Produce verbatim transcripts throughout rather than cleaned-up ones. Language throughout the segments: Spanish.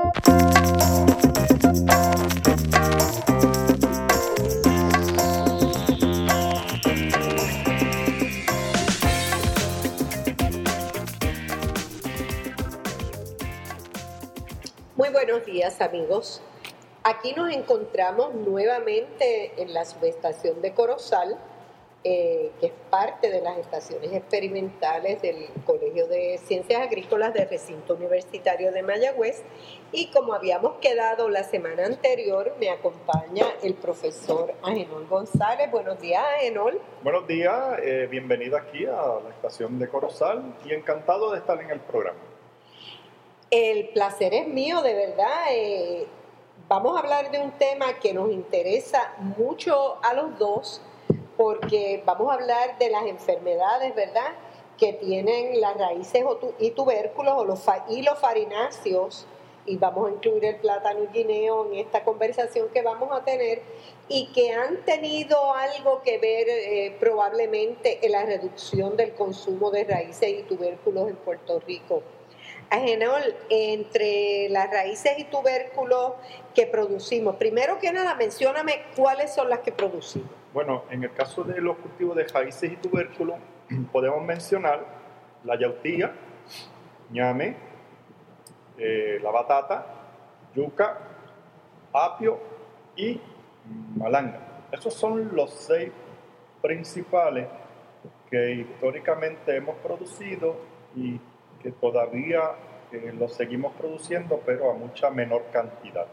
Muy buenos días, amigos. Aquí nos encontramos nuevamente en la subestación de Corozal, eh, que es parte de las estaciones experimentales del Colegio de Ciencias Agrícolas del Recinto Universitario de Mayagüez. Y como habíamos quedado la semana anterior, me acompaña el profesor Agenor González. Buenos días, Agenor. Buenos días, eh, bienvenido aquí a la estación de Corozal y encantado de estar en el programa. El placer es mío, de verdad. Eh, vamos a hablar de un tema que nos interesa mucho a los dos, porque vamos a hablar de las enfermedades, ¿verdad?, que tienen las raíces y tubérculos o los hilos farináceos, y vamos a incluir el plátano guineo en esta conversación que vamos a tener, y que han tenido algo que ver eh, probablemente en la reducción del consumo de raíces y tubérculos en Puerto Rico. Agenor, entre las raíces y tubérculos que producimos, primero que nada, mencióname cuáles son las que producimos. Bueno, en el caso de los cultivos de raíces y tubérculos, podemos mencionar la yautía, ñame, eh, la batata, yuca, apio y malanga. Esos son los seis principales que históricamente hemos producido y que todavía eh, los seguimos produciendo, pero a mucha menor cantidad.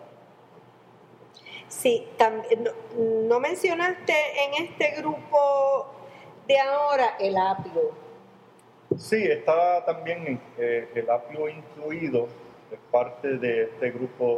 Sí, también, no, no mencionaste en este grupo de ahora el apio. Sí, está también eh, el apio incluido, es parte de este grupo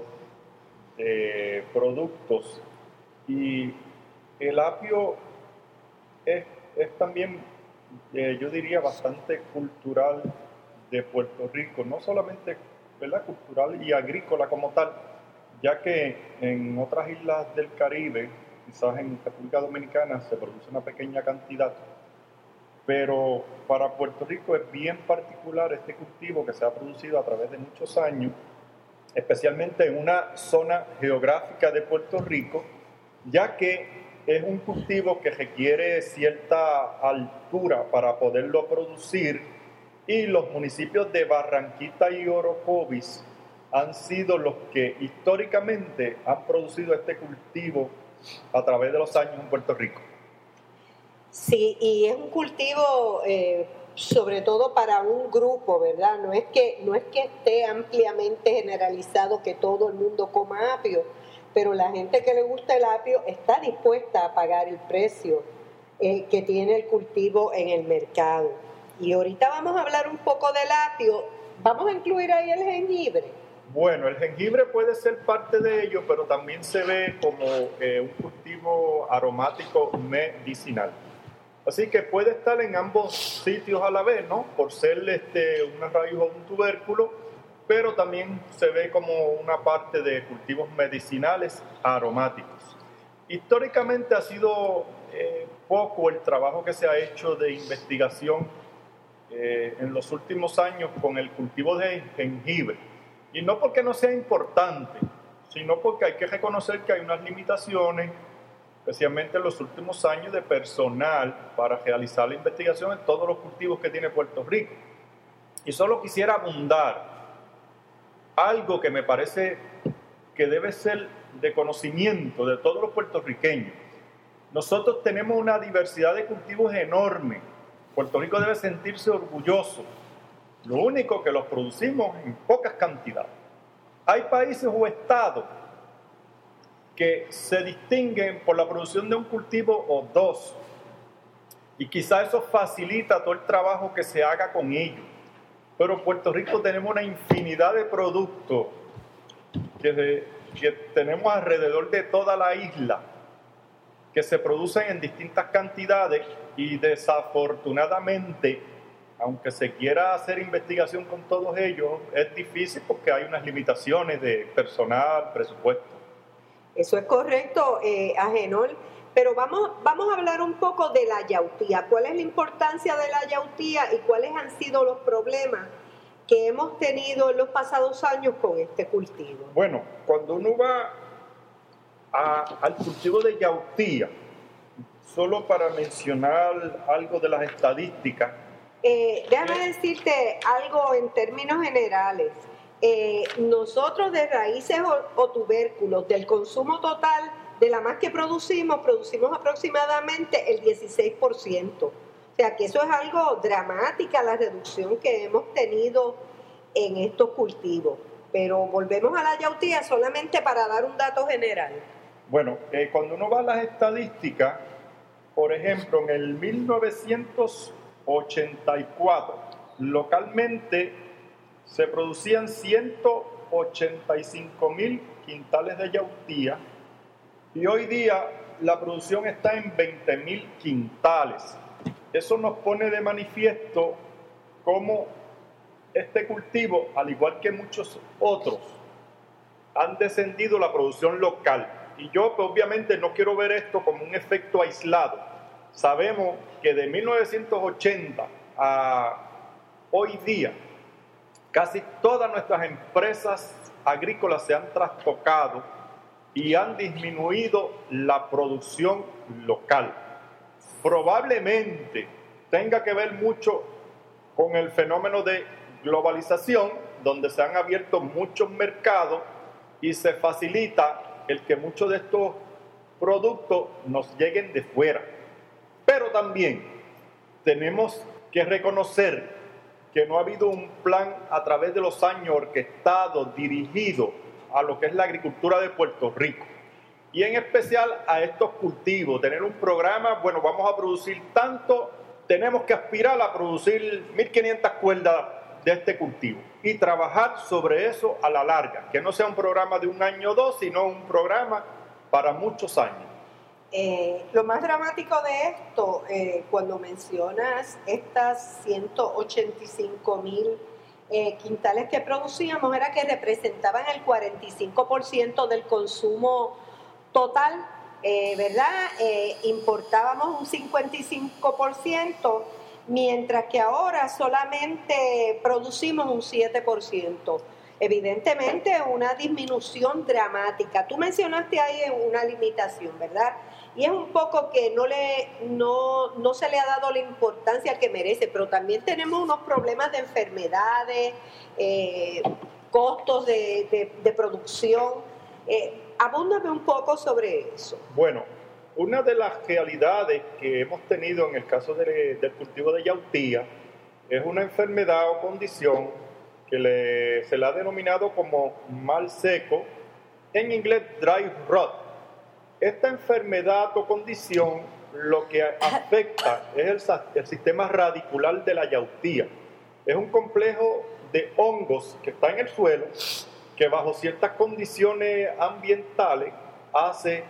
de productos. Y el apio es, es también, eh, yo diría, bastante cultural de Puerto Rico, no solamente, ¿verdad?, cultural y agrícola como tal, ya que en otras islas del Caribe, quizás en República Dominicana, se produce una pequeña cantidad, pero para Puerto Rico es bien particular este cultivo que se ha producido a través de muchos años, especialmente en una zona geográfica de Puerto Rico, ya que es un cultivo que requiere cierta altura para poderlo producir, y los municipios de Barranquita y Orocovis han sido los que históricamente han producido este cultivo a través de los años en Puerto Rico. Sí, y es un cultivo eh, sobre todo para un grupo, ¿verdad? No es que, no es que esté ampliamente generalizado que todo el mundo coma apio, pero la gente que le gusta el apio está dispuesta a pagar el precio eh, que tiene el cultivo en el mercado. Y ahorita vamos a hablar un poco del apio. ¿Vamos a incluir ahí el jengibre? Bueno, el jengibre puede ser parte de ello, pero también se ve como eh, un cultivo aromático medicinal. Así que puede estar en ambos sitios a la vez, ¿no? Por ser este, una raíz o un tubérculo, pero también se ve como una parte de cultivos medicinales aromáticos. Históricamente ha sido eh, poco el trabajo que se ha hecho de investigación Eh, en los últimos años con el cultivo de jengibre, y no porque no sea importante, sino porque hay que reconocer que hay unas limitaciones, especialmente en los últimos años, de personal para realizar la investigación en todos los cultivos que tiene Puerto Rico. Y solo quisiera abundar algo que me parece que debe ser de conocimiento de todos los puertorriqueños. Nosotros tenemos una diversidad de cultivos enorme. Puerto Rico debe sentirse orgulloso. Lo único que los producimos en pocas cantidades. Hay países o estados que se distinguen por la producción de un cultivo o dos, y quizá eso facilita todo el trabajo que se haga con ellos. Pero en Puerto Rico tenemos una infinidad de productos que, de, que tenemos alrededor de toda la isla, que se producen en distintas cantidades, y desafortunadamente, aunque se quiera hacer investigación con todos ellos, es difícil porque hay unas limitaciones de personal, presupuesto. Eso es correcto, eh, Agenor, pero vamos, vamos a hablar un poco de la yautía. ¿Cuál es la importancia de la yautía y cuáles han sido los problemas que hemos tenido en los pasados años con este cultivo? Bueno, cuando uno va a, al cultivo de yautía, solo para mencionar algo de las estadísticas. Eh, déjame decirte algo en términos generales. Eh, nosotros de raíces o, o tubérculos, del consumo total, de la más que producimos, producimos aproximadamente el dieciséis por ciento. O sea que eso es algo dramática, la reducción que hemos tenido en estos cultivos. Pero volvemos a la yautía solamente para dar un dato general. Bueno, eh, cuando uno va a las estadísticas, por ejemplo, en el mil novecientos ochenta y cuatro, localmente se producían ciento ochenta y cinco mil quintales de yautía y hoy día la producción está en veinte mil quintales. Eso nos pone de manifiesto cómo este cultivo, al igual que muchos otros, han descendido la producción local. Y yo, pues, obviamente, no quiero ver esto como un efecto aislado. Sabemos que de mil novecientos ochenta a hoy día, casi todas nuestras empresas agrícolas se han trastocado y han disminuido la producción local. Probablemente tenga que ver mucho con el fenómeno de globalización, donde se han abierto muchos mercados y se facilita el que muchos de estos productos nos lleguen de fuera. Pero también tenemos que reconocer que no ha habido un plan a través de los años orquestado, dirigido a lo que es la agricultura de Puerto Rico. Y en especial a estos cultivos, tener un programa, bueno, vamos a producir tanto, tenemos que aspirar a producir mil quinientas cuerdas de este cultivo y trabajar sobre eso a la larga, que no sea un programa de un año o dos, sino un programa para muchos años. Eh, lo más dramático de esto, eh, cuando mencionas estas ciento ochenta y cinco mil eh, quintales que producíamos, era que representaban el cuarenta y cinco por ciento del consumo total, eh, ¿verdad? Eh, importábamos un cincuenta y cinco por ciento, mientras que ahora solamente producimos un siete por ciento. Evidentemente, una disminución dramática. Tú mencionaste ahí una limitación, ¿verdad? Y es un poco que no, le, no, no se le ha dado la importancia que merece, pero también tenemos unos problemas de enfermedades, eh, costos de, de, de producción. Eh, abúndame un poco sobre eso. Bueno, una de las realidades que hemos tenido en el caso de, del cultivo de yautía es una enfermedad o condición que le, se le ha denominado como mal seco, en inglés dry rot. Esta enfermedad o condición lo que afecta es el, el sistema radicular de la yautía. Es un complejo de hongos que está en el suelo, que bajo ciertas condiciones ambientales hace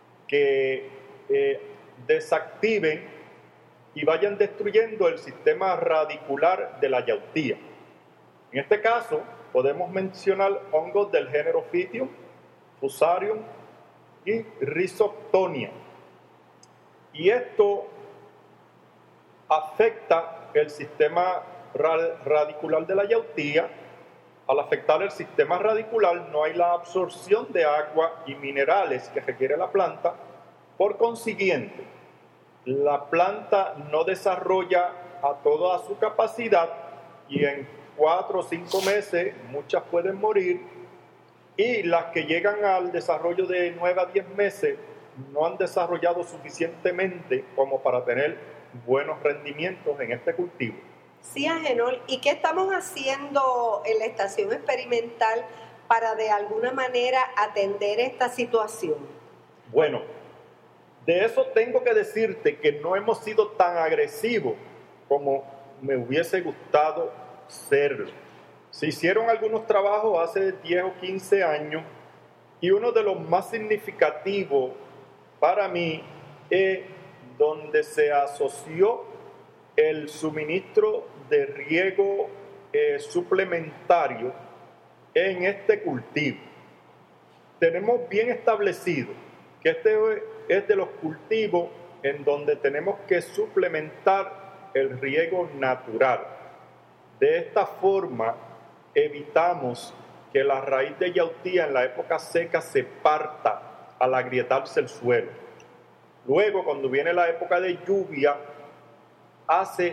que eh, desactiven y vayan destruyendo el sistema radicular de la yautía. En este caso, podemos mencionar hongos del género Phytium, Fusarium y Rhizoctonia. Y esto afecta el sistema radicular de la yautía. Al afectar el sistema radicular no hay la absorción de agua y minerales que requiere la planta. Por consiguiente, la planta no desarrolla a toda su capacidad y en cuatro o cinco meses muchas pueden morir, y las que llegan al desarrollo de nueve a diez meses no han desarrollado suficientemente como para tener buenos rendimientos en este cultivo. Sí, Agenor, ¿y qué estamos haciendo en la estación experimental para de alguna manera atender esta situación? Bueno, de eso tengo que decirte que no hemos sido tan agresivos como me hubiese gustado serlo. Se hicieron algunos trabajos hace diez o quince años y uno de los más significativos para mí es donde se asoció el suministro de riego eh, suplementario en este cultivo. Tenemos bien establecido que este es de los cultivos en donde tenemos que suplementar el riego natural. De esta forma evitamos que la raíz de yautía en la época seca se parta al agrietarse el suelo. Luego, cuando viene la época de lluvia, hace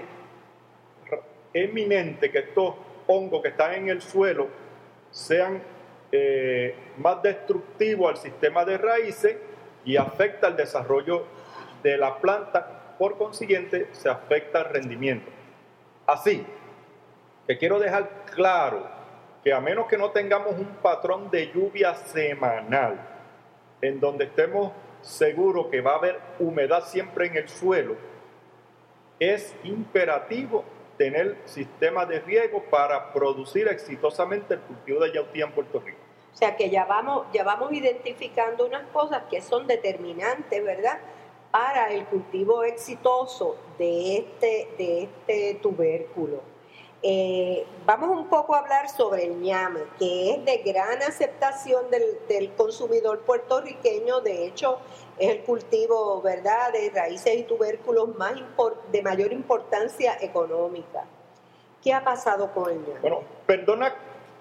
eminente que estos hongos que están en el suelo sean eh, más destructivos al sistema de raíces y afecta el desarrollo de la planta, por consiguiente se afecta el rendimiento. Así que quiero dejar claro que a menos que no tengamos un patrón de lluvia semanal en donde estemos seguros que va a haber humedad siempre en el suelo, es imperativo tener sistemas de riego para producir exitosamente el cultivo de yautía en Puerto Rico. O sea que ya vamos, ya vamos identificando unas cosas que son determinantes, ¿verdad?, para el cultivo exitoso de este, de este tubérculo. Eh, vamos un poco a hablar sobre el ñame, que es de gran aceptación del, del consumidor puertorriqueño. De hecho, es el cultivo, ¿verdad?, de raíces y tubérculos más import, de mayor importancia económica. ¿Qué ha pasado con el ñame? Bueno, perdona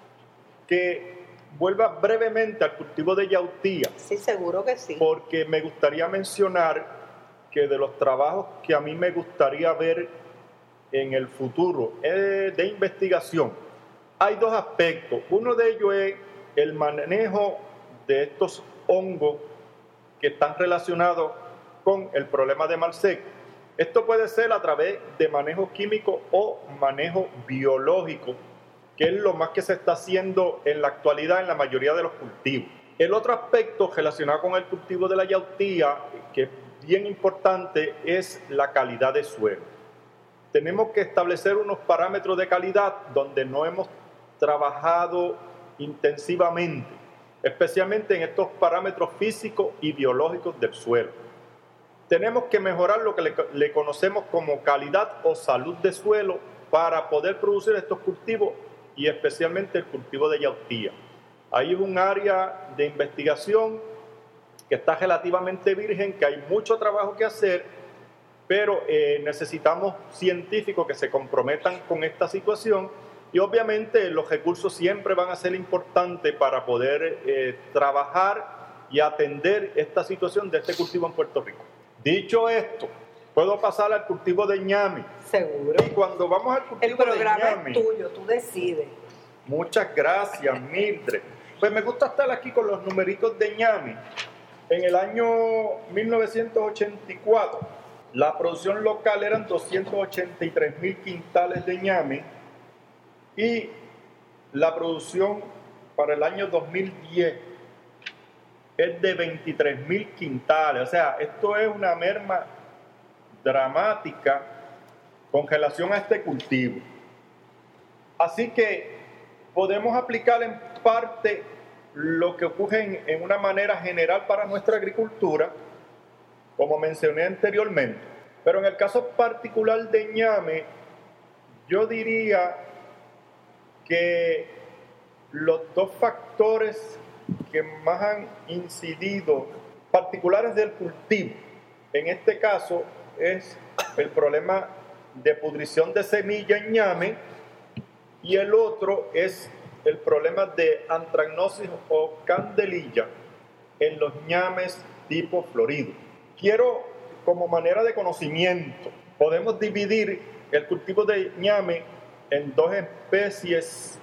que vuelva brevemente al cultivo de yautía. Sí, seguro que sí. Porque me gustaría mencionar que de los trabajos que a mí me gustaría ver en el futuro eh, de investigación, hay dos aspectos. Uno de ellos es el manejo de estos hongos que están relacionados con el problema de mal seco. Esto puede ser a través de manejo químico o manejo biológico, que es lo más que se está haciendo en la actualidad en la mayoría de los cultivos. El otro aspecto relacionado con el cultivo de la yautía, que es bien importante, es la calidad de suelo. Tenemos que establecer unos parámetros de calidad donde no hemos trabajado intensivamente, especialmente en estos parámetros físicos y biológicos del suelo. Tenemos que mejorar lo que le, le conocemos como calidad o salud de suelo para poder producir estos cultivos y especialmente el cultivo de yautía. Ahí es un área de investigación que está relativamente virgen, que hay mucho trabajo que hacer, pero eh, necesitamos científicos que se comprometan con esta situación y obviamente los recursos siempre van a ser importantes para poder eh, trabajar y atender esta situación de este cultivo en Puerto Rico. Dicho esto, puedo pasar al cultivo de ñame. Seguro. Y cuando vamos al cultivo de ñame... El programa es tuyo, tú decides. Muchas gracias, Mildred. Pues me gusta estar aquí con los numeritos de ñame. En el año mil novecientos ochenta y cuatro, la producción local eran doscientos ochenta y tres mil quintales de ñame y la producción para el año dos mil diez es de veintitrés mil quintales. O sea, esto es una merma dramática con relación a este cultivo. Así que podemos aplicar en parte lo que ocurre en, en una manera general para nuestra agricultura, como mencioné anteriormente. Pero en el caso particular de ñame, yo diría que los dos factores que más han incidido, particulares del cultivo, en este caso es el problema de pudrición de semilla en ñame y el otro es el problema de antracnosis o candelilla en los ñames tipo florido. Quiero, como manera de conocimiento, podemos dividir el cultivo de ñame en dos especies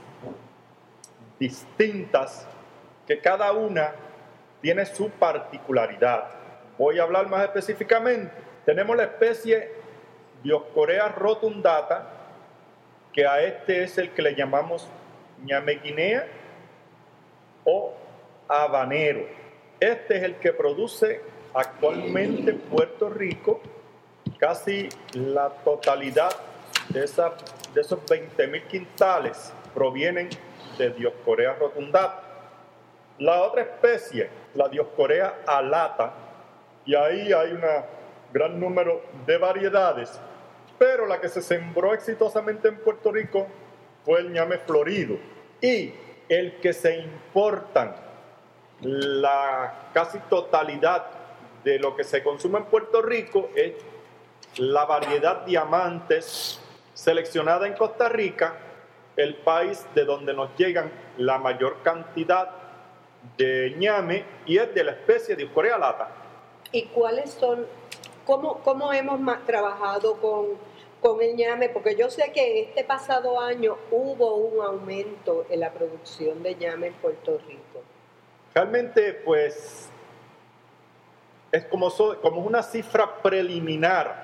distintas que cada una tiene su particularidad. Voy a hablar más específicamente. Tenemos la especie Dioscorea rotundata, que a este es el que le llamamos ñame guinea o habanero. Este es el que produce actualmente en Puerto Rico casi la totalidad de, esa, de esos veinte mil quintales provienen de Dioscorea rotundata. La otra especie, la Dioscorea alata, y ahí hay un gran número de variedades, pero la que se sembró exitosamente en Puerto Rico fue el ñame florido. Y el que se importan la casi totalidad de lo que se consume en Puerto Rico es la variedad diamantes seleccionada en Costa Rica, el país de donde nos llegan la mayor cantidad de ñame y es de la especie de Dioscorea lata. ¿Y cuáles son, cómo, cómo hemos más trabajado con, con el ñame? Porque yo sé que este pasado año hubo un aumento en la producción de ñame en Puerto Rico. Realmente, pues, es como, so, como una cifra preliminar.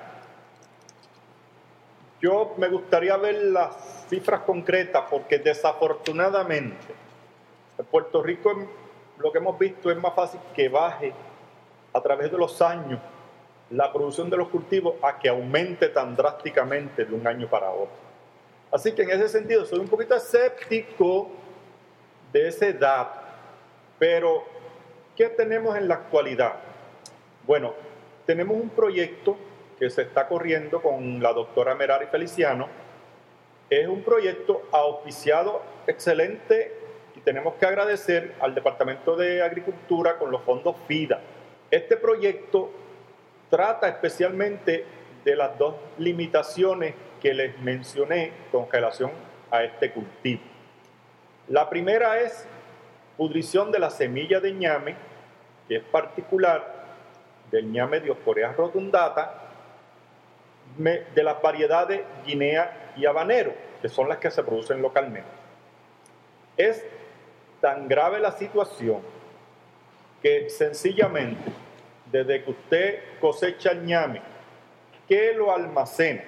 Yo me gustaría ver las cifras concretas porque desafortunadamente en Puerto Rico lo que hemos visto es más fácil que baje a través de los años la producción de los cultivos a que aumente tan drásticamente de un año para otro. Así que en ese sentido soy un poquito escéptico de ese dato. Pero, ¿qué tenemos en la actualidad? Bueno, tenemos un proyecto que se está corriendo con la doctora Merari Feliciano. Es un proyecto auspiciado excelente y tenemos que agradecer al Departamento de Agricultura con los fondos FIDA. Este proyecto trata especialmente de las dos limitaciones que les mencioné con relación a este cultivo. La primera es pudrición de la semilla de ñame, que es particular del ñame Dioscorea rotundata, de las variedades guinea y habanero, que son las que se producen localmente. Es tan grave la situación que sencillamente, desde que usted cosecha el ñame, que lo almacena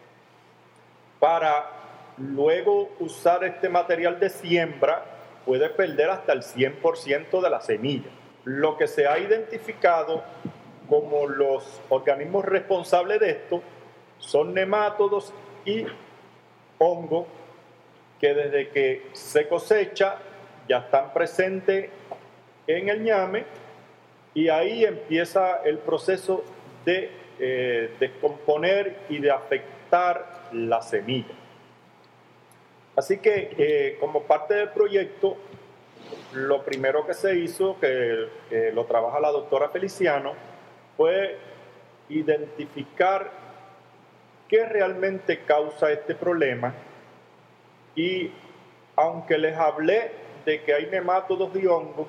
para luego usar este material de siembra, puede perder hasta el cien por ciento de la semilla. Lo que se ha identificado como los organismos responsables de esto son nemátodos y hongos que desde que se cosecha ya están presentes en el ñame y ahí empieza el proceso de eh, descomponer y de afectar la semilla. Así que eh, como parte del proyecto, lo primero que se hizo, que eh, lo trabaja la doctora Feliciano, fue identificar qué realmente causa este problema y aunque les hablé de que hay nemátodos y hongos,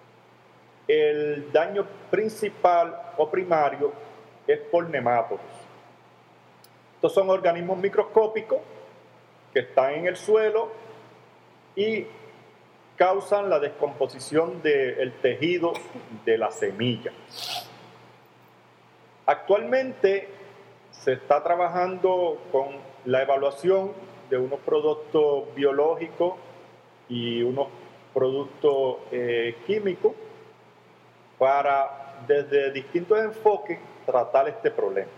el daño principal o primario es por nemátodos. Estos son organismos microscópicos que están en el suelo y causan la descomposición del tejido de la semilla. Actualmente se está trabajando con la evaluación de unos productos biológicos y unos productos eh, químicos para, desde distintos enfoques, tratar este problema.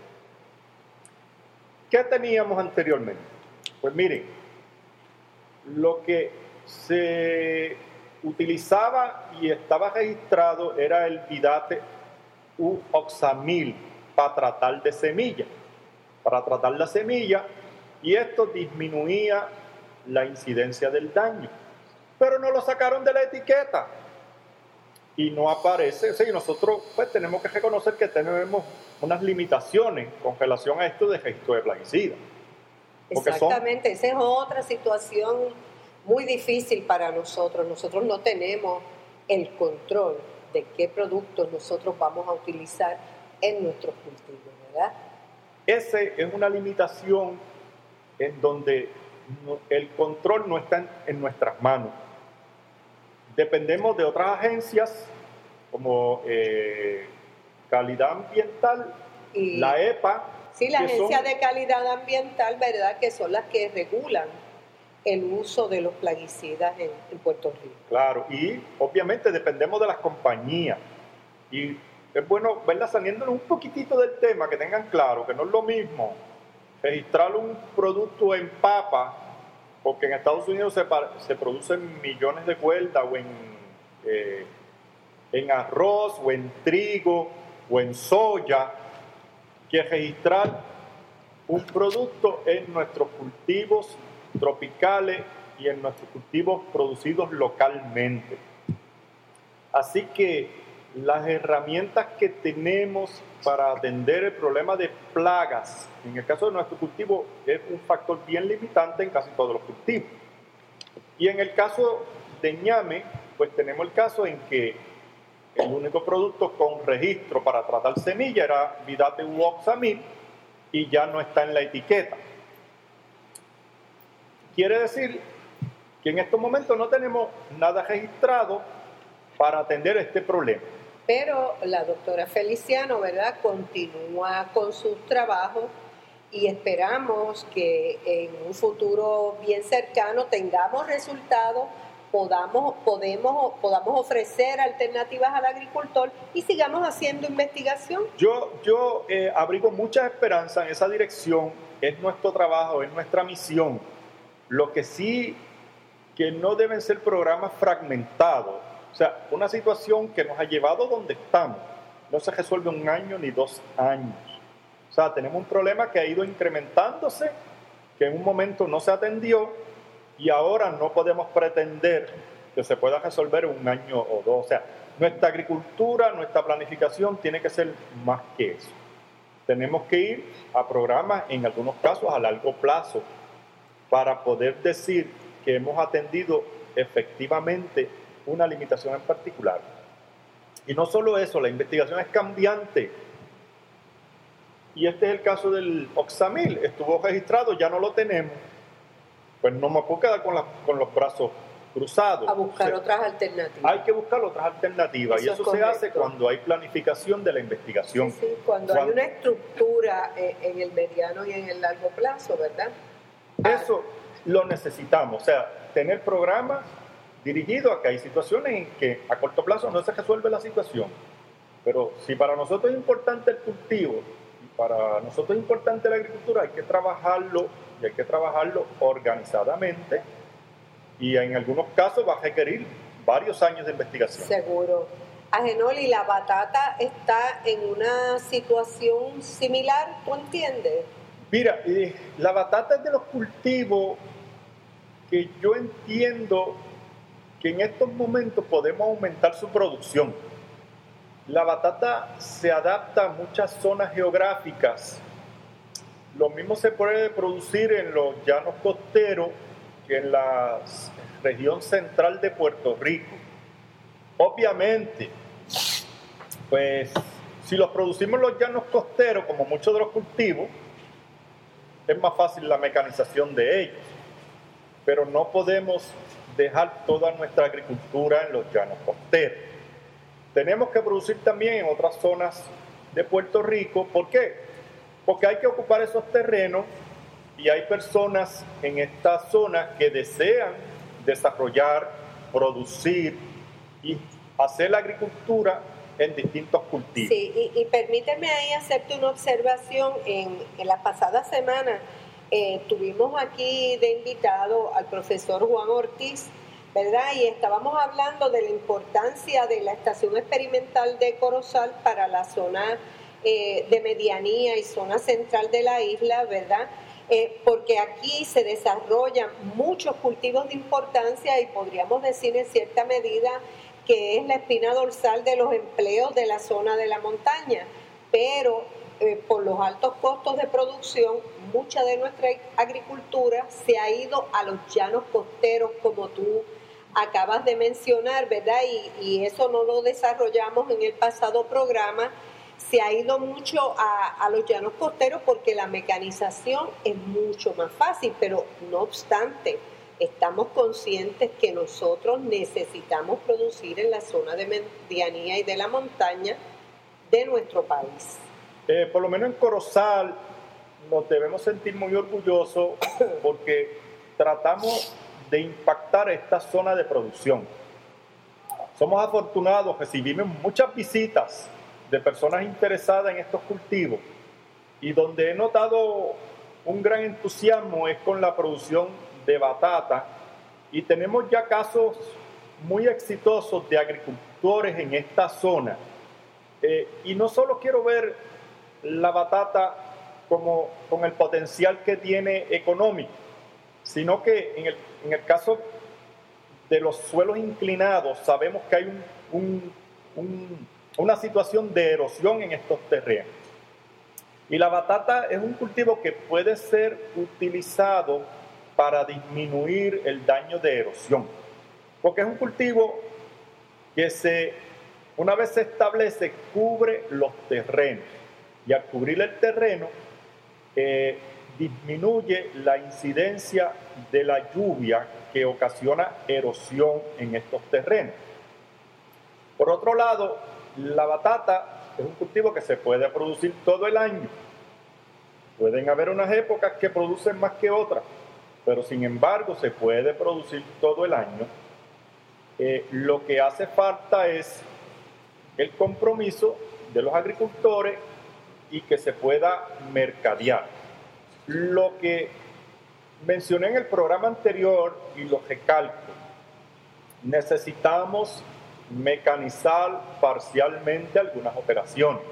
¿Qué teníamos anteriormente? Pues miren, lo que se utilizaba y estaba registrado era el vidate u oxamil para tratar de semilla, para tratar la semilla, y esto disminuía la incidencia del daño. Pero no lo sacaron de la etiqueta y no aparece. Sí, nosotros pues tenemos que reconocer que tenemos unas limitaciones con relación a esto de registro de plaguicidas. Exactamente, son... esa es otra situación muy difícil para nosotros. Nosotros no tenemos el control de qué productos nosotros vamos a utilizar en nuestros cultivos, ¿verdad? Esa es una limitación en donde el control no está en nuestras manos. Dependemos de otras agencias como eh, Calidad Ambiental, y la E P A. Sí, la Agencia son, de Calidad Ambiental, ¿verdad? Que son las que regulan el uso de los plaguicidas en, en Puerto Rico. Claro, y obviamente dependemos de las compañías. Y es bueno verlas saliendo un poquitito del tema, que tengan claro que no es lo mismo registrar un producto en papa, porque en Estados Unidos se, se producen millones de cuerdas, o en, eh, en arroz, o en trigo, o en soya, que registrar un producto en nuestros cultivos tropicales y en nuestros cultivos producidos localmente. Así que las herramientas que tenemos para atender el problema de plagas, en el caso de nuestro cultivo, es un factor bien limitante en casi todos los cultivos. Y en el caso de ñame, pues tenemos el caso en que el único producto con registro para tratar semilla era Vidate u Oxamil y ya no está en la etiqueta. Quiere decir que en estos momentos no tenemos nada registrado para atender este problema. Pero la doctora Feliciano, ¿verdad?, continúa con sus trabajos y esperamos que en un futuro bien cercano tengamos resultados, podamos, podemos, podamos ofrecer alternativas al agricultor y sigamos haciendo investigación. Yo, yo eh, abrigo mucha esperanza en esa dirección, es nuestro trabajo, es nuestra misión. Lo que sí, que no deben ser programas fragmentados. O sea, una situación que nos ha llevado donde estamos no se resuelve un año ni dos años. O sea, tenemos un problema que ha ido incrementándose, que en un momento no se atendió y ahora no podemos pretender que se pueda resolver en un año o dos. O sea, nuestra agricultura, nuestra planificación tiene que ser más que eso. Tenemos que ir a programas, en algunos casos, a largo plazo, para poder decir que hemos atendido efectivamente una limitación en particular. Y no solo eso, la investigación es cambiante. Y este es el caso del Oxamil. Estuvo registrado, ya no lo tenemos. Pues no me puedo quedar con, la, con los brazos cruzados. A buscar o sea, otras alternativas. Hay que buscar otras alternativas. Eso y eso se hace cuando hay planificación de la investigación. Sí, sí, cuando, cuando hay una estructura en el mediano y en el largo plazo, ¿verdad? Eso lo necesitamos. O sea, tener programas dirigidos a que hay situaciones en que a corto plazo no se resuelve la situación. Pero si para nosotros es importante el cultivo, para nosotros es importante la agricultura, hay que trabajarlo y hay que trabajarlo organizadamente y en algunos casos va a requerir varios años de investigación. Seguro. Agenoli, ¿la batata está en una situación similar? ¿Tú entiendes? Mira, eh, la batata es de los cultivos que yo entiendo que en estos momentos podemos aumentar su producción. La batata se adapta a muchas zonas geográficas. Lo mismo se puede producir en los llanos costeros que en la región central de Puerto Rico. Obviamente, pues si los producimos en los llanos costeros, como muchos de los cultivos, es más fácil la mecanización de ellos. Pero no podemos dejar toda nuestra agricultura en los llanos costeros. Tenemos que producir también en otras zonas de Puerto Rico. ¿Por qué? Porque hay que ocupar esos terrenos y hay personas en estas zonas que desean desarrollar, producir y hacer la agricultura en distintos cultivos. Sí, y, y permíteme ahí hacerte una observación. En, en la pasada semana eh, tuvimos aquí de invitado al profesor Juan Ortiz, ¿verdad? Y estábamos hablando de la importancia de la estación experimental de Corozal para la zona eh, de medianía y zona central de la isla, ¿verdad? Eh, porque aquí se desarrollan muchos cultivos de importancia y podríamos decir en cierta medida que es la espina dorsal de los empleos de la zona de la montaña, pero eh, por los altos costos de producción, mucha de nuestra agricultura se ha ido a los llanos costeros, como tú acabas de mencionar, ¿verdad? Y, y eso no lo desarrollamos en el pasado programa. Se ha ido mucho a, a los llanos costeros porque la mecanización es mucho más fácil, pero no obstante, estamos conscientes que nosotros necesitamos producir en la zona de medianía y de la montaña de nuestro país. Eh, por lo menos en Corozal nos debemos sentir muy orgullosos porque tratamos de impactar esta zona de producción. Somos afortunados, recibimos muchas visitas de personas interesadas en estos cultivos y donde he notado un gran entusiasmo es con la producción de batata y tenemos ya casos muy exitosos de agricultores en esta zona. Eh, y no solo quiero ver la batata como con el potencial que tiene económico, sino que en el, en el caso de los suelos inclinados sabemos que hay un, un, un, una situación de erosión en estos terrenos. Y la batata es un cultivo que puede ser utilizado para disminuir el daño de erosión, porque es un cultivo que se, una vez se establece, cubre los terrenos, y al cubrir el terreno eh, disminuye la incidencia de la lluvia que ocasiona erosión en estos terrenos. Por otro lado, la batata es un cultivo que se puede producir todo el año. Pueden haber unas épocas que producen más que otras, pero sin embargo se puede producir todo el año. Eh, lo que hace falta es el compromiso de los agricultores y que se pueda mercadear. Lo que mencioné en el programa anterior y lo recalco, necesitamos mecanizar parcialmente algunas operaciones.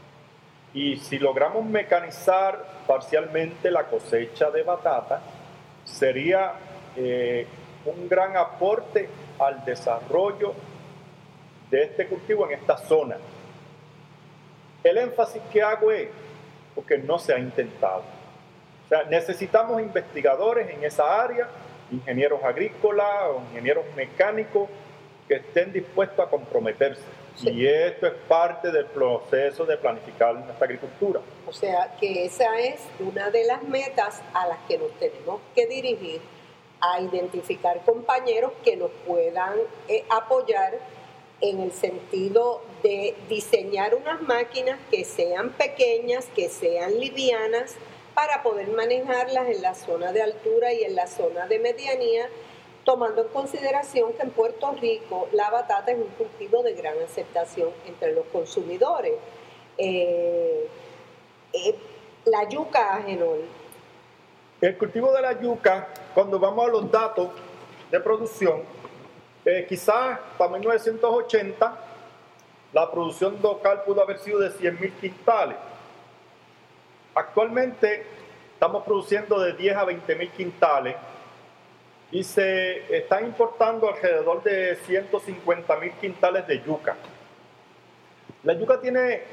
Y si logramos mecanizar parcialmente la cosecha de batata, sería eh, un gran aporte al desarrollo de este cultivo en esta zona. El énfasis que hago es porque no se ha intentado. O sea, necesitamos investigadores en esa área, ingenieros agrícolas o ingenieros mecánicos que estén dispuestos a comprometerse. Sí. Y esto es parte del proceso de planificar nuestra agricultura. O sea, que esa es una de las metas a las que nos tenemos que dirigir, a identificar compañeros que nos puedan eh, apoyar en el sentido de diseñar unas máquinas que sean pequeñas, que sean livianas, para poder manejarlas en la zona de altura y en la zona de medianía, tomando en consideración que en Puerto Rico la batata es un cultivo de gran aceptación entre los consumidores. Eh, eh, la yuca, Agenor. El cultivo de la yuca, cuando vamos a los datos de producción, eh, quizás para mil novecientos ochenta la producción local pudo haber sido de cien mil quintales. Actualmente estamos produciendo de diez a veinte mil quintales y se están importando alrededor de ciento cincuenta mil quintales de yuca. La yuca tiene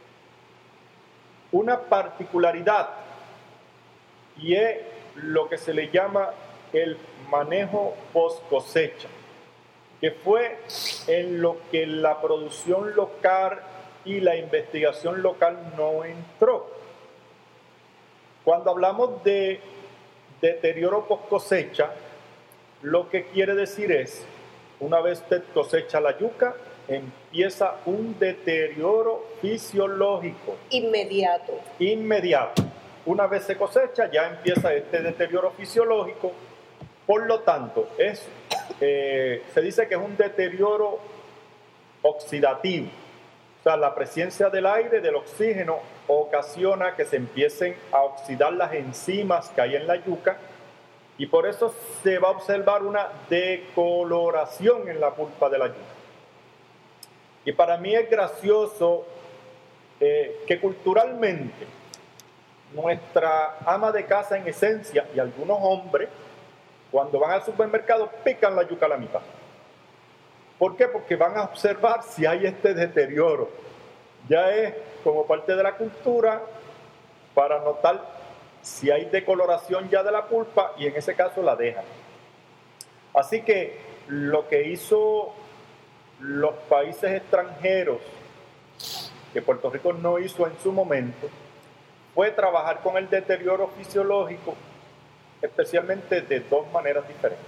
una particularidad y es lo que se le llama el manejo post cosecha, que fue en lo que la producción local y la investigación local no entró. Cuando hablamos de deterioro post cosecha, lo que quiere decir es, una vez usted cosecha la yuca, empieza un deterioro fisiológico. Inmediato. Inmediato. Una vez se cosecha, ya empieza este deterioro fisiológico. Por lo tanto, es, eh, se dice que es un deterioro oxidativo. O sea, la presencia del aire, del oxígeno, ocasiona que se empiecen a oxidar las enzimas que hay en la yuca y por eso se va a observar una decoloración en la pulpa de la yuca. Y para mí es gracioso eh, que culturalmente nuestra ama de casa en esencia y algunos hombres, cuando van al supermercado, pican la yuca a la mitad. ¿Por qué? Porque van a observar si hay este deterioro. Ya es como parte de la cultura para notar si hay decoloración ya de la pulpa y en ese caso la dejan. Así que lo que hizo los países extranjeros, que Puerto Rico no hizo en su momento, fue trabajar con el deterioro fisiológico, especialmente de dos maneras diferentes.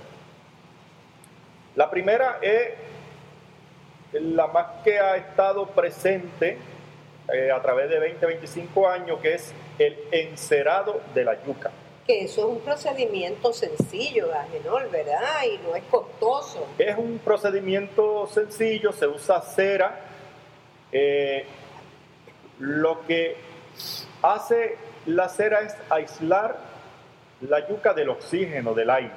La primera es la más que ha estado presente eh, a través de veinte, veinticinco años, que es el encerado de la yuca. Que eso es un procedimiento sencillo, Agenor, ¿verdad? Y no es costoso. Es un procedimiento sencillo, se usa cera. Eh, lo que hace la cera es aislar la yuca del oxígeno, del aire.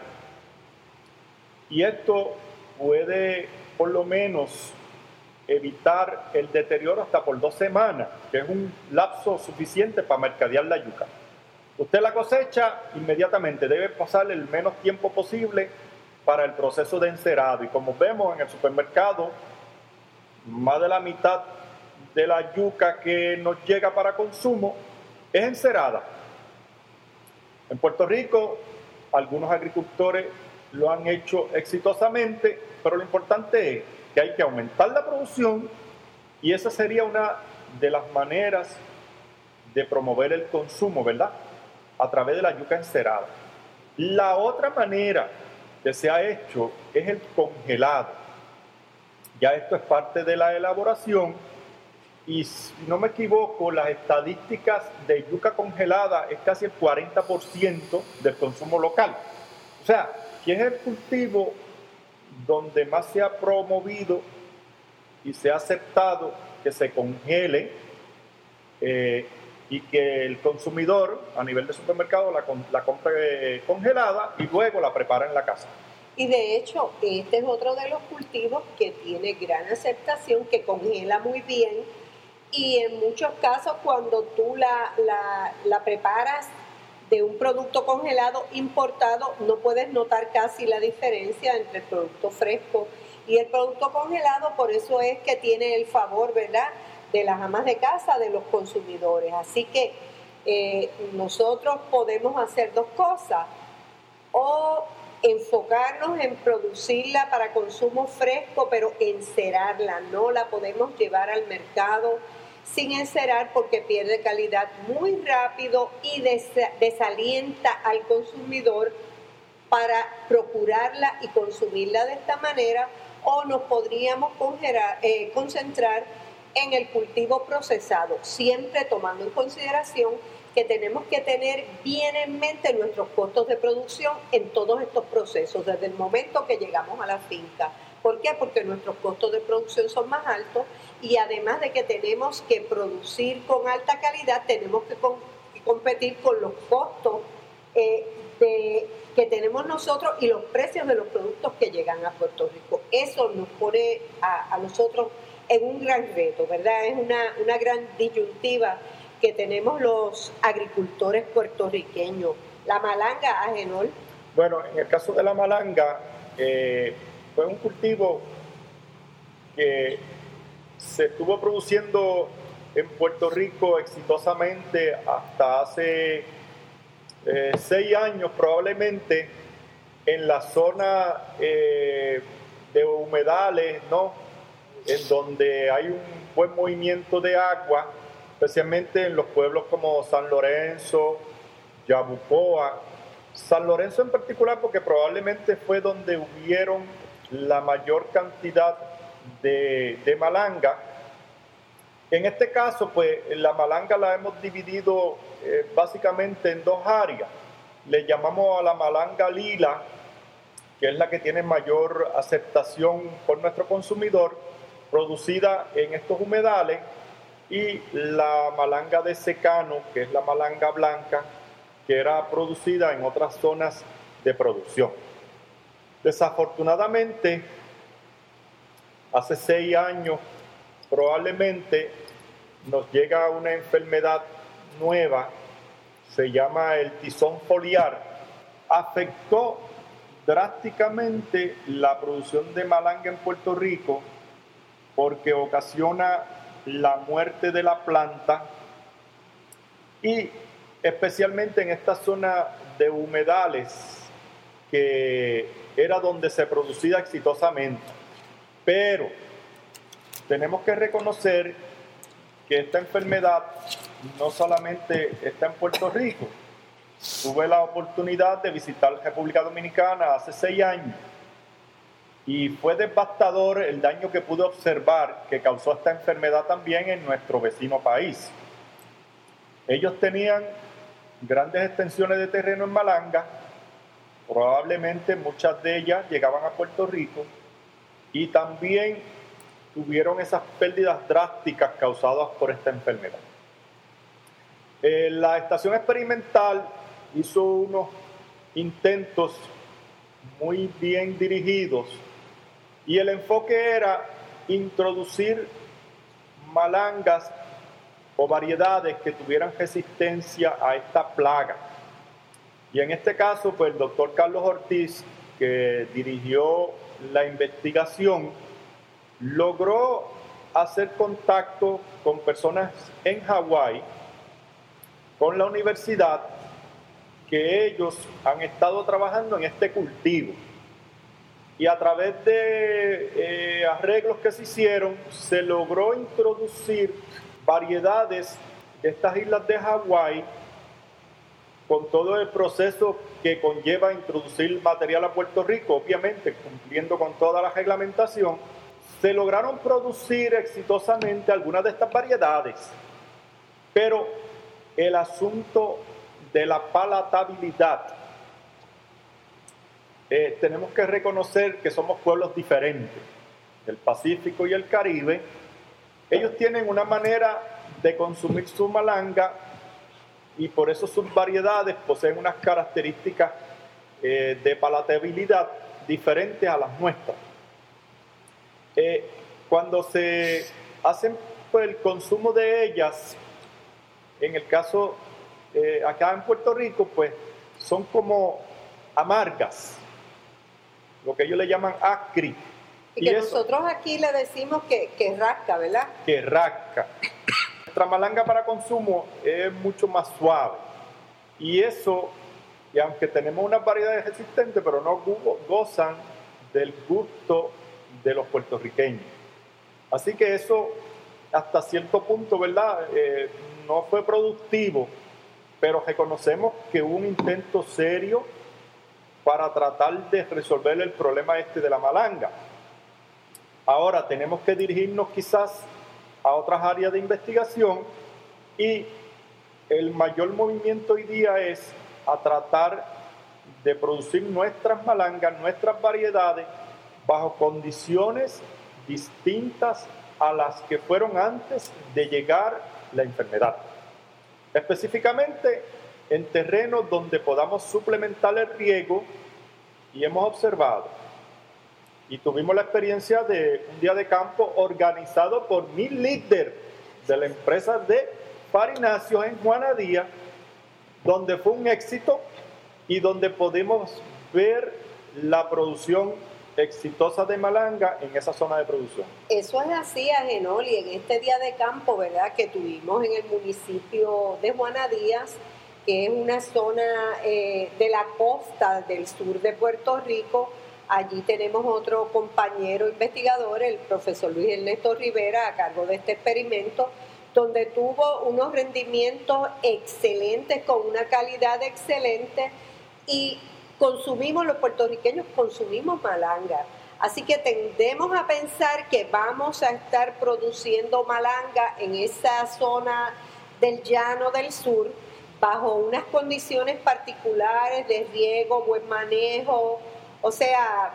Y esto puede, por lo menos, evitar el deterioro hasta por dos semanas, que es un lapso suficiente para mercadear la yuca. Usted la cosecha, inmediatamente debe pasar el menos tiempo posible para el proceso de encerado. Y como vemos en el supermercado, más de la mitad de la yuca que nos llega para consumo es encerada. En Puerto Rico algunos agricultores lo han hecho exitosamente, pero lo importante es que hay que aumentar la producción y esa sería una de las maneras de promover el consumo, ¿verdad? A través de la yuca encerada. La otra manera que se ha hecho es el congelado. Ya esto es parte de la elaboración y si no me equivoco, las estadísticas de yuca congelada es casi el cuarenta por ciento del consumo local. O sea, que es el cultivo donde más se ha promovido y se ha aceptado que se congele eh, y que el consumidor a nivel de supermercado la, la compre congelada y luego la prepara en la casa. Y de hecho, este es otro de los cultivos que tiene gran aceptación, que congela muy bien y en muchos casos cuando tú la, la, la preparas de un producto congelado importado, no puedes notar casi la diferencia entre el producto fresco y el producto congelado, por eso es que tiene el favor, ¿verdad?, de las amas de casa, de los consumidores. Así que eh, nosotros podemos hacer dos cosas, o enfocarnos en producirla para consumo fresco, pero encerarla, no la podemos llevar al mercado sin encerar porque pierde calidad muy rápido y des desalienta al consumidor para procurarla y consumirla de esta manera, o nos podríamos congelar, eh, concentrar en el cultivo procesado, siempre tomando en consideración que tenemos que tener bien en mente nuestros costos de producción en todos estos procesos, desde el momento que llegamos a la finca. ¿Por qué? Porque nuestros costos de producción son más altos y además de que tenemos que producir con alta calidad, tenemos que, com que competir con los costos eh, de, que tenemos nosotros y los precios de los productos que llegan a Puerto Rico. Eso nos pone a, a nosotros en un gran reto, ¿verdad? Es una, una gran disyuntiva que tenemos los agricultores puertorriqueños. La malanga, Agenor. Bueno, en el caso de la malanga, eh, fue un cultivo que se estuvo produciendo en Puerto Rico exitosamente hasta hace eh, seis años probablemente en la zona eh, de humedales, ¿no?, en donde hay un buen movimiento de agua, especialmente en los pueblos como San Lorenzo, Yabucoa. San Lorenzo en particular porque probablemente fue donde hubieron la mayor cantidad de, de malanga. En este caso, pues la malanga la hemos dividido eh, básicamente en dos áreas. Le llamamos a la malanga lila, que es la que tiene mayor aceptación por nuestro consumidor, producida en estos humedales, y la malanga de secano, que es la malanga blanca, que era producida en otras zonas de producción. Desafortunadamente, hace seis años probablemente nos llega una enfermedad nueva, se llama el tizón foliar, afectó drásticamente la producción de malanga en Puerto Rico porque ocasiona la muerte de la planta y especialmente en esta zona de humedales que era donde se producía exitosamente. Pero tenemos que reconocer que esta enfermedad no solamente está en Puerto Rico. Tuve la oportunidad de visitar República Dominicana hace seis años y fue devastador el daño que pude observar que causó esta enfermedad también en nuestro vecino país. Ellos tenían grandes extensiones de terreno en malanga, probablemente muchas de ellas llegaban a Puerto Rico y también tuvieron esas pérdidas drásticas causadas por esta enfermedad. Eh, la estación experimental hizo unos intentos muy bien dirigidos y el enfoque era introducir malangas o variedades que tuvieran resistencia a esta plaga. Y en este caso, pues el doctor Carlos Ortiz, que dirigió la investigación, logró hacer contacto con personas en Hawái, con la universidad, que ellos han estado trabajando en este cultivo. Y a través de eh, arreglos que se hicieron, se logró introducir variedades de estas islas de Hawái, con todo el proceso que conlleva introducir material a Puerto Rico, obviamente cumpliendo con toda la reglamentación, se lograron producir exitosamente algunas de estas variedades. Pero el asunto de la palatabilidad, eh, tenemos que reconocer que somos pueblos diferentes, el Pacífico y el Caribe. Ellos tienen una manera de consumir su malanga y por eso sus variedades poseen unas características eh, de palatabilidad diferentes a las nuestras. Eh, cuando se hacen pues, el consumo de ellas, en el caso eh, acá en Puerto Rico, pues son como amargas, lo que ellos le llaman acri. Y, y que eso, nosotros aquí le decimos que, que rasca, ¿verdad? Que rasca. Nuestra malanga para consumo es mucho más suave. Y eso, y aunque tenemos unas variedades existentes, pero no gozan del gusto de los puertorriqueños. Así que eso, hasta cierto punto, ¿verdad? Eh, no fue productivo, pero reconocemos que hubo un intento serio para tratar de resolver el problema este de la malanga. Ahora tenemos que dirigirnos quizás a otras áreas de investigación y el mayor movimiento hoy día es a tratar de producir nuestras malangas, nuestras variedades, bajo condiciones distintas a las que fueron antes de llegar la enfermedad. Específicamente en terrenos donde podamos suplementar el riego, y hemos observado y tuvimos la experiencia de un día de campo organizado por mil líderes de la empresa de farináceos en Juana Díaz, donde fue un éxito y donde podemos ver la producción exitosa de malanga en esa zona de producción. Eso es así, Agenoli, en este día de campo, ¿verdad?, que tuvimos en el municipio de Juana Díaz, que es una zona eh, de la costa del sur de Puerto Rico. Allí tenemos otro compañero investigador, el profesor Luis Ernesto Rivera, a cargo de este experimento, donde tuvo unos rendimientos excelentes, con una calidad excelente, y consumimos, los puertorriqueños consumimos malanga. Así que tendemos a pensar que vamos a estar produciendo malanga en esa zona del llano del sur, bajo unas condiciones particulares de riego, buen manejo, o sea,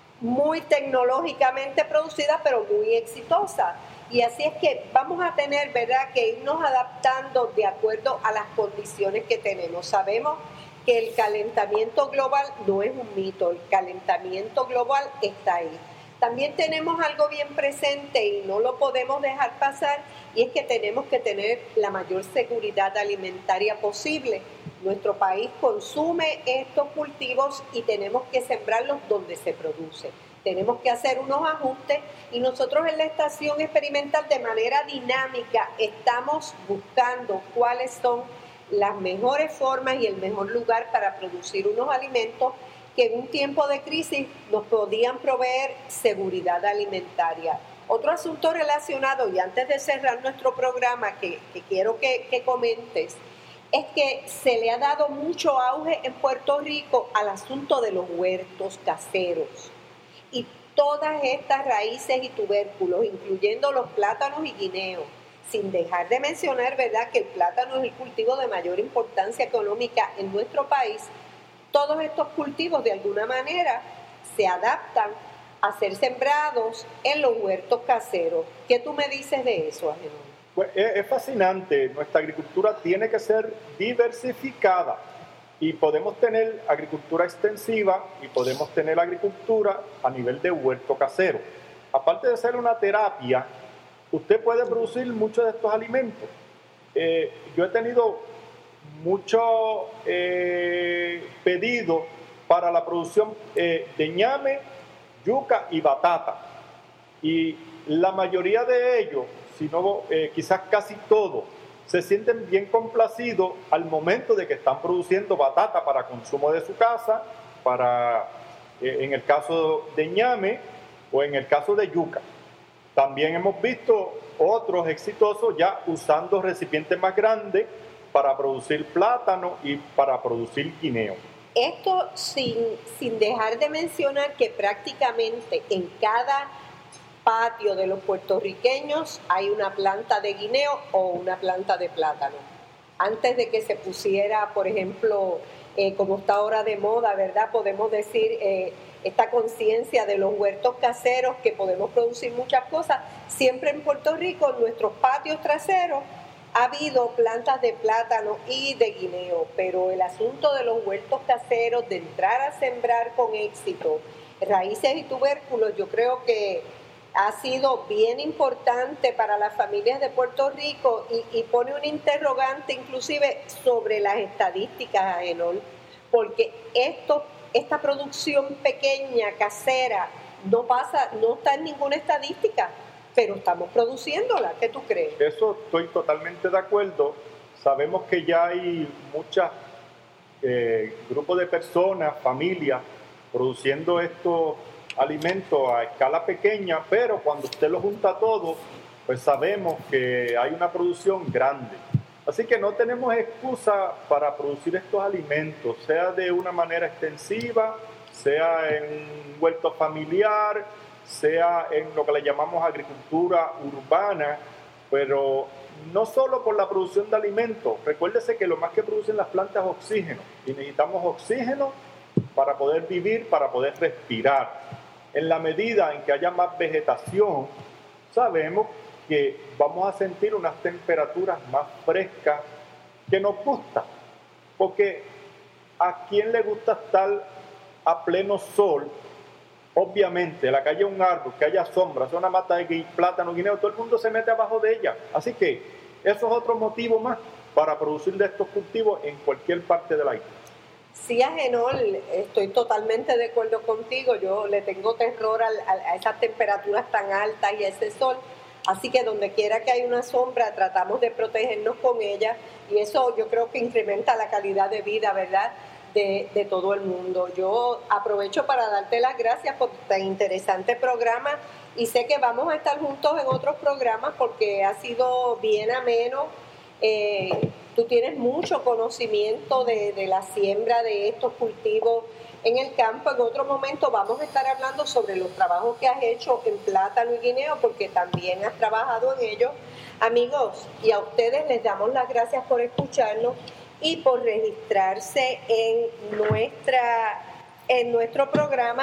muy tecnológicamente producida, pero muy exitosa. Y así es que vamos a tener, ¿verdad?, que irnos adaptando de acuerdo a las condiciones que tenemos. Sabemos que el calentamiento global no es un mito, el calentamiento global está ahí. También tenemos algo bien presente y no lo podemos dejar pasar, y es que tenemos que tener la mayor seguridad alimentaria posible. Nuestro país consume estos cultivos y tenemos que sembrarlos donde se produce. Tenemos que hacer unos ajustes y nosotros en la estación experimental de manera dinámica estamos buscando cuáles son las mejores formas y el mejor lugar para producir unos alimentos que en un tiempo de crisis nos podían proveer seguridad alimentaria. Otro asunto relacionado, y antes de cerrar nuestro programa, que, que quiero que, que comentes, es que se le ha dado mucho auge en Puerto Rico al asunto de los huertos caseros. Y todas estas raíces y tubérculos, incluyendo los plátanos y guineos, sin dejar de mencionar, ¿verdad?, que el plátano es el cultivo de mayor importancia económica en nuestro país. Todos estos cultivos, de alguna manera, se adaptan a ser sembrados en los huertos caseros. ¿Qué tú me dices de eso, Agenor? Pues es, es fascinante. Nuestra agricultura tiene que ser diversificada y podemos tener agricultura extensiva y podemos tener agricultura a nivel de huerto casero. Aparte de ser una terapia, usted puede producir muchos de estos alimentos. Eh, yo he tenido mucho eh, pedido para la producción eh, de ñame, yuca y batata. Y la mayoría de ellos, si no eh, quizás casi todo, se sienten bien complacidos al momento de que están produciendo batata para consumo de su casa, para, eh, en el caso de ñame o en el caso de yuca. También hemos visto otros exitosos ya usando recipientes más grandes para producir plátano y para producir guineo. Esto sin, sin dejar de mencionar que prácticamente en cada patio de los puertorriqueños hay una planta de guineo o una planta de plátano. Antes de que se pusiera, por ejemplo, eh, como está ahora de moda, ¿verdad? Podemos decir eh, esta conciencia de los huertos caseros, que podemos producir muchas cosas. Siempre en Puerto Rico, en nuestros patios traseros, ha habido plantas de plátano y de guineo, pero el asunto de los huertos caseros, de entrar a sembrar con éxito raíces y tubérculos, yo creo que ha sido bien importante para las familias de Puerto Rico y, y pone un interrogante inclusive sobre las estadísticas, Agenor, porque esto, esta producción pequeña, casera, no pasa, no está en ninguna estadística, pero estamos produciéndola. ¿Qué tú crees? Eso estoy totalmente de acuerdo. Sabemos que ya hay muchos eh, grupos de personas, familias, produciendo estos alimentos a escala pequeña, pero cuando usted lo junta todo, pues sabemos que hay una producción grande. Así que no tenemos excusa para producir estos alimentos, sea de una manera extensiva, sea en un huerto familiar, sea en lo que le llamamos agricultura urbana, pero no solo por la producción de alimentos. Recuérdese que lo más que producen las plantas es oxígeno, y necesitamos oxígeno para poder vivir, para poder respirar. En la medida en que haya más vegetación, sabemos que vamos a sentir unas temperaturas más frescas que nos gustan. Porque ¿a quién le gusta estar a pleno sol? Obviamente, la que haya un árbol, que haya sombra, sea una mata de plátano, guineo, todo el mundo se mete abajo de ella. Así que eso es otro motivo más para producir de estos cultivos en cualquier parte de la isla. Sí, Agenor, estoy totalmente de acuerdo contigo. Yo le tengo terror a, a, a esas temperaturas tan altas y a ese sol. Así que donde quiera que hay una sombra, tratamos de protegernos con ella. Y eso yo creo que incrementa la calidad de vida, ¿verdad?, de, de todo el mundo. Yo aprovecho para darte las gracias por tan interesante programa. Y sé que vamos a estar juntos en otros programas porque ha sido bien ameno. Eh, tú tienes mucho conocimiento de, de la siembra de estos cultivos en el campo. En otro momento vamos a estar hablando sobre los trabajos que has hecho en plátano y guineo, porque también has trabajado en ellos. Amigos, y a ustedes les damos las gracias por escucharnos y por registrarse en nuestra en nuestro programa,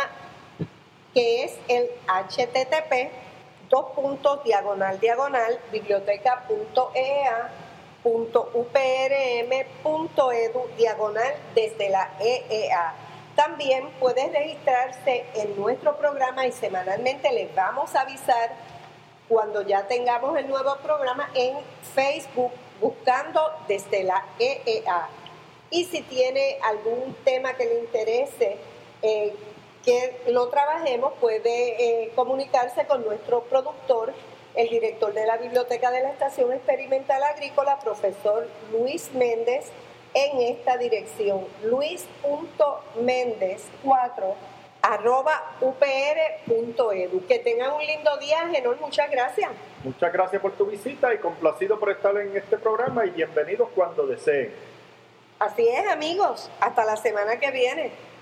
que es el H T T P dos puntos diagonal diagonal biblioteca punto e e a punto u p r m punto e d u diagonal desde la E E A. También puedes registrarse en nuestro programa y semanalmente les vamos a avisar cuando ya tengamos el nuevo programa en Facebook buscando desde la E E A. Y si tiene algún tema que le interese eh, que lo trabajemos, puede eh, comunicarse con nuestro productor, el director de la Biblioteca de la Estación Experimental Agrícola, profesor Luis Méndez, en esta dirección, luis punto méndez cuatro arroba u p r punto e d u. Que tengan un lindo día, Agenor, muchas gracias. Muchas gracias por tu visita y complacido por estar en este programa y bienvenidos cuando deseen. Así es, amigos, hasta la semana que viene.